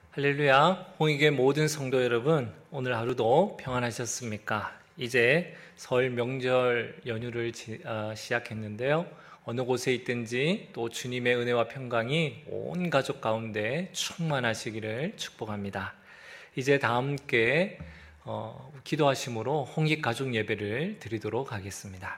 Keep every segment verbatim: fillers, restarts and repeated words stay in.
할렐루야, 홍익의 모든 성도 여러분, 오늘 하루도 평안하셨습니까? 이제 설 명절 연휴를 지, 어, 시작했는데요. 어느 곳에 있든지 또 주님의 은혜와 평강이 온 가족 가운데 충만하시기를 축복합니다. 이제 다 함께 어, 기도하심으로 홍익 가족 예배를 드리도록 하겠습니다.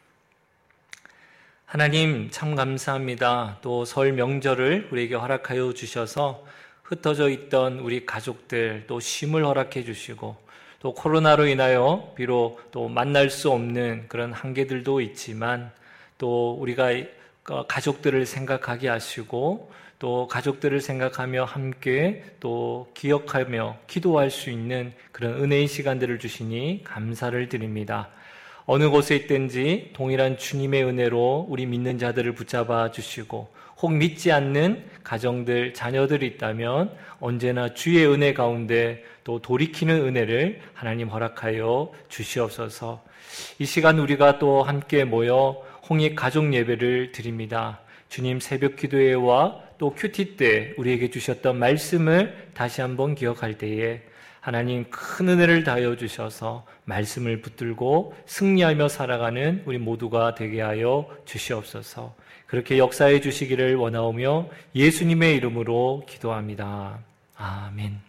하나님 참 감사합니다. 또 설 명절을 우리에게 허락하여 주셔서 흩어져 있던 우리 가족들 또 쉼을 허락해 주시고 또 코로나로 인하여 비록 또 만날 수 없는 그런 한계들도 있지만 또 우리가 가족들을 생각하게 하시고 또 가족들을 생각하며 함께 또 기억하며 기도할 수 있는 그런 은혜의 시간들을 주시니 감사를 드립니다. 어느 곳에 있든지 동일한 주님의 은혜로 우리 믿는 자들을 붙잡아 주시고 혹 믿지 않는 가정들, 자녀들이 있다면 언제나 주의 은혜 가운데 또 돌이키는 은혜를 하나님 허락하여 주시옵소서. 이 시간 우리가 또 함께 모여 홍익 가족 예배를 드립니다. 주님 새벽 기도회와 또 큐티 때 우리에게 주셨던 말씀을 다시 한번 기억할 때에 하나님 큰 은혜를 다하여 주셔서 말씀을 붙들고 승리하며 살아가는 우리 모두가 되게 하여 주시옵소서. 그렇게 역사해 주시기를 원하오며 예수님의 이름으로 기도합니다. 아멘.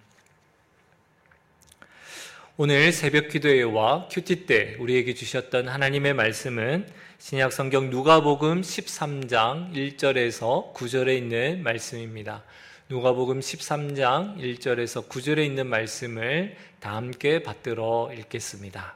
오늘 새벽 기도회와 큐티 때 우리에게 주셨던 하나님의 말씀은 신약 성경 누가복음 십삼 장 일 절에서 구 절에 있는 말씀입니다. 누가복음 십삼 장 일 절에서 구 절에 있는 말씀을 다 함께 받들어 읽겠습니다.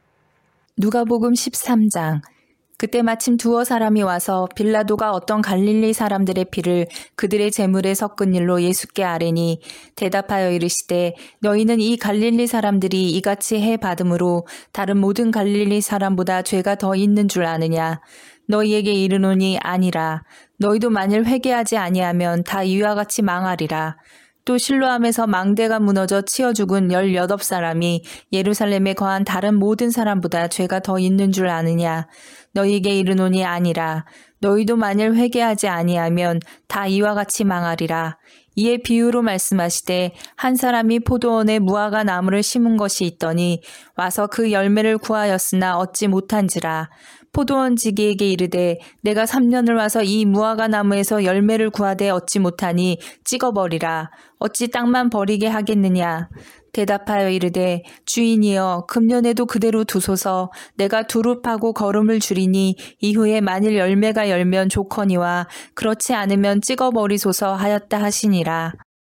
누가복음 십삼 장. 그때 마침 두어 사람이 와서 빌라도가 어떤 갈릴리 사람들의 피를 그들의 제물에 섞은 일로 예수께 아뢰니 대답하여 이르시되 너희는 이 갈릴리 사람들이 이같이 해 받음으로 다른 모든 갈릴리 사람보다 죄가 더 있는 줄 아느냐? 너희에게 이르노니 아니라. 너희도 만일 회개하지 아니하면 다 이와 같이 망하리라. 또 실로암에서 망대가 무너져 치어 죽은 열여덟 사람이 예루살렘에 거한 다른 모든 사람보다 죄가 더 있는 줄 아느냐? 너희에게 이르노니 아니라. 너희도 만일 회개하지 아니하면 다 이와 같이 망하리라. 이에 비유로 말씀하시되 한 사람이 포도원에 무화과 나무를 심은 것이 있더니 와서 그 열매를 구하였으나 얻지 못한지라. 포도원 지기에게 이르되 내가 삼 년을 와서 이 무화과 나무에서 열매를 구하되 얻지 못하니 찍어버리라. 어찌 땅만 버리게 하겠느냐. 대답하여 이르되 주인이여 금년에도 그대로 두소서. 내가 두루 파고 거름을 줄이니 이후에 만일 열매가 열면 좋거니와 그렇지 않으면 찍어버리소서 하였다 하시니라.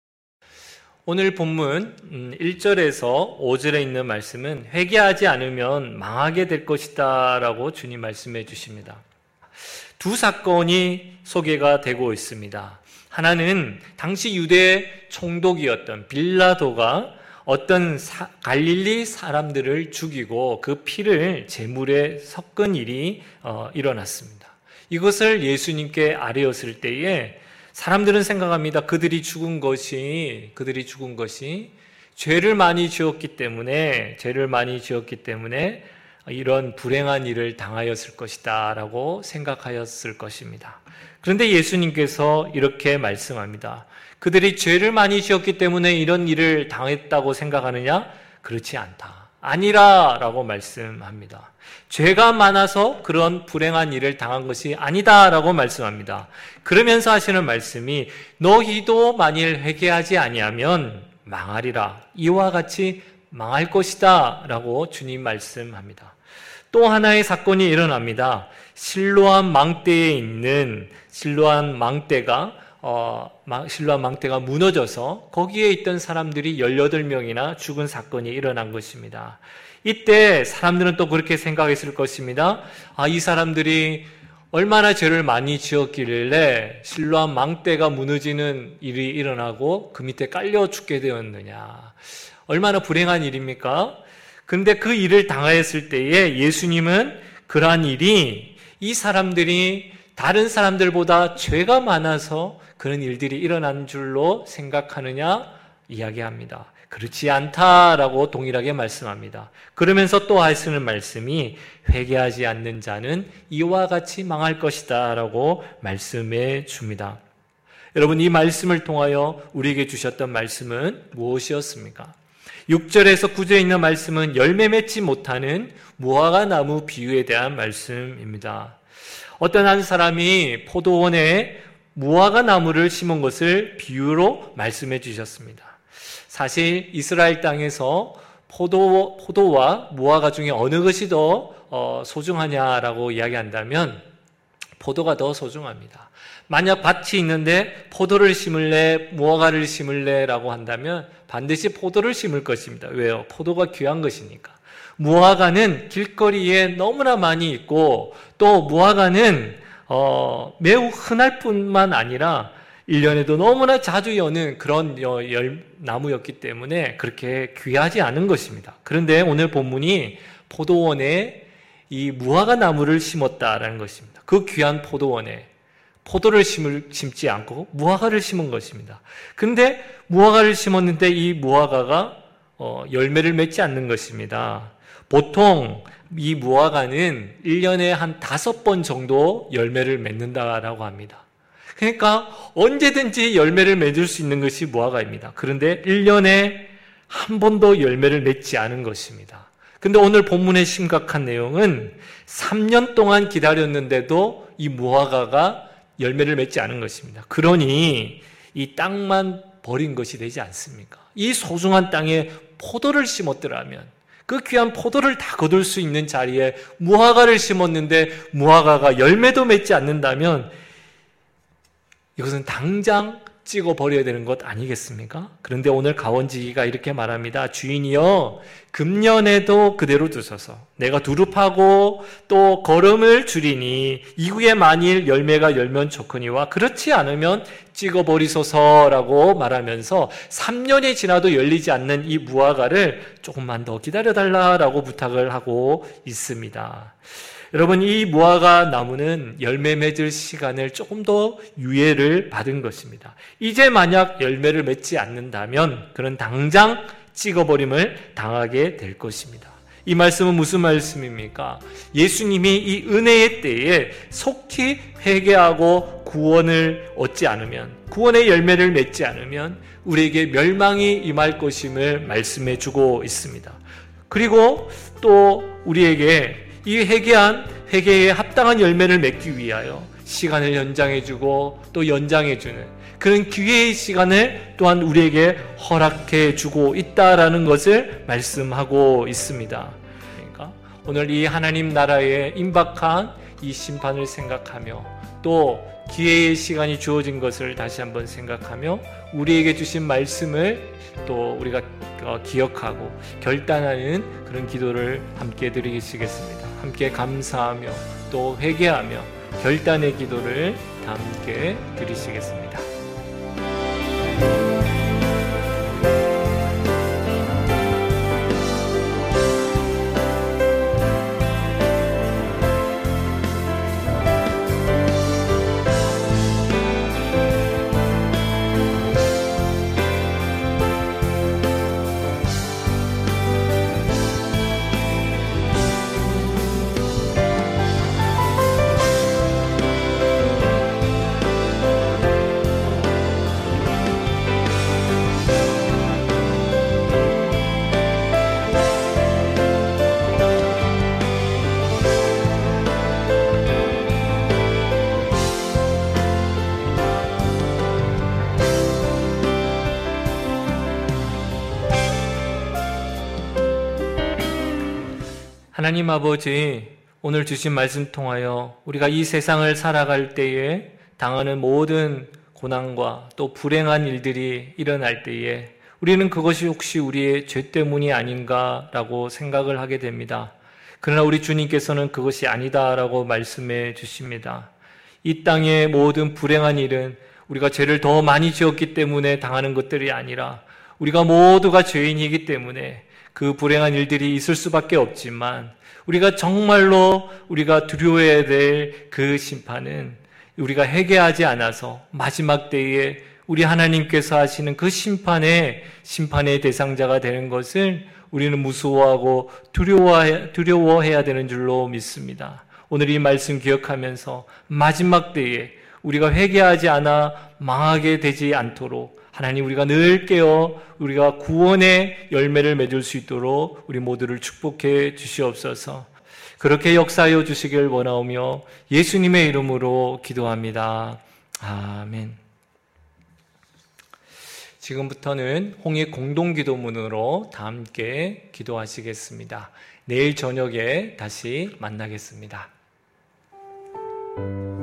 오늘 본문 일 절에서 오 절에 있는 말씀은 회개하지 않으면 망하게 될 것이다 라고 주님 말씀해 주십니다. 두 사건이 소개가 되고 있습니다. 하나는 당시 유대 총독이었던 빌라도가 어떤 사, 갈릴리 사람들을 죽이고 그 피를 제물에 섞은 일이 어, 일어났습니다. 이것을 예수님께 아뢰었을 때에 사람들은 생각합니다. 그들이 죽은 것이 그들이 죽은 것이 죄를 많이 지었기 때문에 죄를 많이 지었기 때문에 이런 불행한 일을 당하였을 것이다라고 생각하였을 것입니다. 그런데 예수님께서 이렇게 말씀합니다. 그들이 죄를 많이 지었기 때문에 이런 일을 당했다고 생각하느냐? 그렇지 않다. 아니라라고 말씀합니다. 죄가 많아서 그런 불행한 일을 당한 것이 아니다라고 말씀합니다. 그러면서 하시는 말씀이 너희도 만일 회개하지 아니하면 망하리라. 이와 같이 망할 것이다 라고 주님 말씀합니다. 또 하나의 사건이 일어납니다. 실로암 망대에 있는 실로암 망대가 어, 실로암 망대가 무너져서 거기에 있던 사람들이 열여덟 명이나 죽은 사건이 일어난 것입니다. 이때 사람들은 또 그렇게 생각했을 것입니다. 아, 이 사람들이 얼마나 죄를 많이 지었길래 실로암 망대가 무너지는 일이 일어나고 그 밑에 깔려 죽게 되었느냐. 얼마나 불행한 일입니까? 근데 그 일을 당하였을 때에 예수님은 그러한 일이 이 사람들이 다른 사람들보다 죄가 많아서 그런 일들이 일어난 줄로 생각하느냐 이야기합니다. 그렇지 않다라고 동일하게 말씀합니다. 그러면서 또 하시는 말씀이 회개하지 않는 자는 이와 같이 망할 것이다 라고 말씀해 줍니다. 여러분, 이 말씀을 통하여 우리에게 주셨던 말씀은 무엇이었습니까? 육 절에서 구 절에 있는 말씀은 열매 맺지 못하는 무화과 나무 비유에 대한 말씀입니다. 어떤 한 사람이 포도원에 무화과 나무를 심은 것을 비유로 말씀해 주셨습니다. 사실 이스라엘 땅에서 포도, 포도와 무화과 중에 어느 것이 더 어, 소중하냐라고 이야기한다면 포도가 더 소중합니다. 만약 밭이 있는데 포도를 심을래, 무화과를 심을래 라고 한다면 반드시 포도를 심을 것입니다. 왜요? 포도가 귀한 것이니까. 무화과는 길거리에 너무나 많이 있고 또 무화과는 어, 매우 흔할 뿐만 아니라 일 년에도 너무나 자주 여는 그런 열, 나무였기 때문에 그렇게 귀하지 않은 것입니다. 그런데 오늘 본문이 포도원에 이 무화과 나무를 심었다라는 것입니다. 그 귀한 포도원에 포도를 심을, 심지 않고 무화과를 심은 것입니다. 근데 무화과를 심었는데 이 무화과가 어, 열매를 맺지 않는 것입니다. 보통 이 무화과는 일 년에 한 다섯 번 정도 열매를 맺는다라고 합니다. 그러니까 언제든지 열매를 맺을 수 있는 것이 무화과입니다. 그런데 일 년에 한 번도 열매를 맺지 않은 것입니다. 근데 오늘 본문의 심각한 내용은 삼 년 동안 기다렸는데도 이 무화과가 열매를 맺지 않은 것입니다. 그러니 이 땅만 버린 것이 되지 않습니까? 이 소중한 땅에 포도를 심었더라면 그 귀한 포도를 다 거둘 수 있는 자리에 무화과를 심었는데 무화과가 열매도 맺지 않는다면 이것은 당장 찍어버려야 되는 것 아니겠습니까? 그런데 오늘 가원지기가 이렇게 말합니다. 주인이여 금년에도 그대로 두소서. 내가 두릅하고 또 거름을 줄이니 이후에 만일 열매가 열면 좋거니와 그렇지 않으면 찍어버리소서라고 말하면서 삼 년이 지나도 열리지 않는 이 무화과를 조금만 더 기다려달라라고 부탁을 하고 있습니다. 여러분, 이 무화과 나무는 열매 맺을 시간을 조금 더 유예를 받은 것입니다. 이제 만약 열매를 맺지 않는다면 그는 당장 찍어버림을 당하게 될 것입니다. 이 말씀은 무슨 말씀입니까? 예수님이 이 은혜의 때에 속히 회개하고 구원을 얻지 않으면, 구원의 열매를 맺지 않으면 우리에게 멸망이 임할 것임을 말씀해 주고 있습니다. 그리고 또 우리에게 이 회개한 회개에 합당한 열매를 맺기 위하여 시간을 연장해주고 또 연장해주는 그런 기회의 시간을 또한 우리에게 허락해주고 있다라는 것을 말씀하고 있습니다. 그러니까 오늘 이 하나님 나라의 임박한 이 심판을 생각하며 또 기회의 시간이 주어진 것을 다시 한번 생각하며 우리에게 주신 말씀을 또 우리가 기억하고 결단하는 그런 기도를 함께 드리시겠습니다. 함께 감사하며 또 회개하며 결단의 기도를 함께 드리시겠습니다. 하나님 아버지, 오늘 주신 말씀 통하여 우리가 이 세상을 살아갈 때에 당하는 모든 고난과 또 불행한 일들이 일어날 때에 우리는 그것이 혹시 우리의 죄 때문이 아닌가라고 생각을 하게 됩니다. 그러나 우리 주님께서는 그것이 아니다라고 말씀해 주십니다. 이 땅의 모든 불행한 일은 우리가 죄를 더 많이 지었기 때문에 당하는 것들이 아니라 우리가 모두가 죄인이기 때문에 그 불행한 일들이 있을 수밖에 없지만 우리가 정말로 우리가 두려워해야 될 그 심판은 우리가 회개하지 않아서 마지막 때에 우리 하나님께서 하시는 그 심판의 심판의 대상자가 되는 것을 우리는 무서워하고 두려워해, 두려워해야 되는 줄로 믿습니다. 오늘 이 말씀 기억하면서 마지막 때에 우리가 회개하지 않아 망하게 되지 않도록 하나님, 우리가 늘 깨어 우리가 구원의 열매를 맺을 수 있도록 우리 모두를 축복해 주시옵소서. 그렇게 역사하여 주시길 원하오며 예수님의 이름으로 기도합니다. 아멘. 지금부터는 홍익 공동기도문으로 다 함께 기도하시겠습니다. 내일 저녁에 다시 만나겠습니다.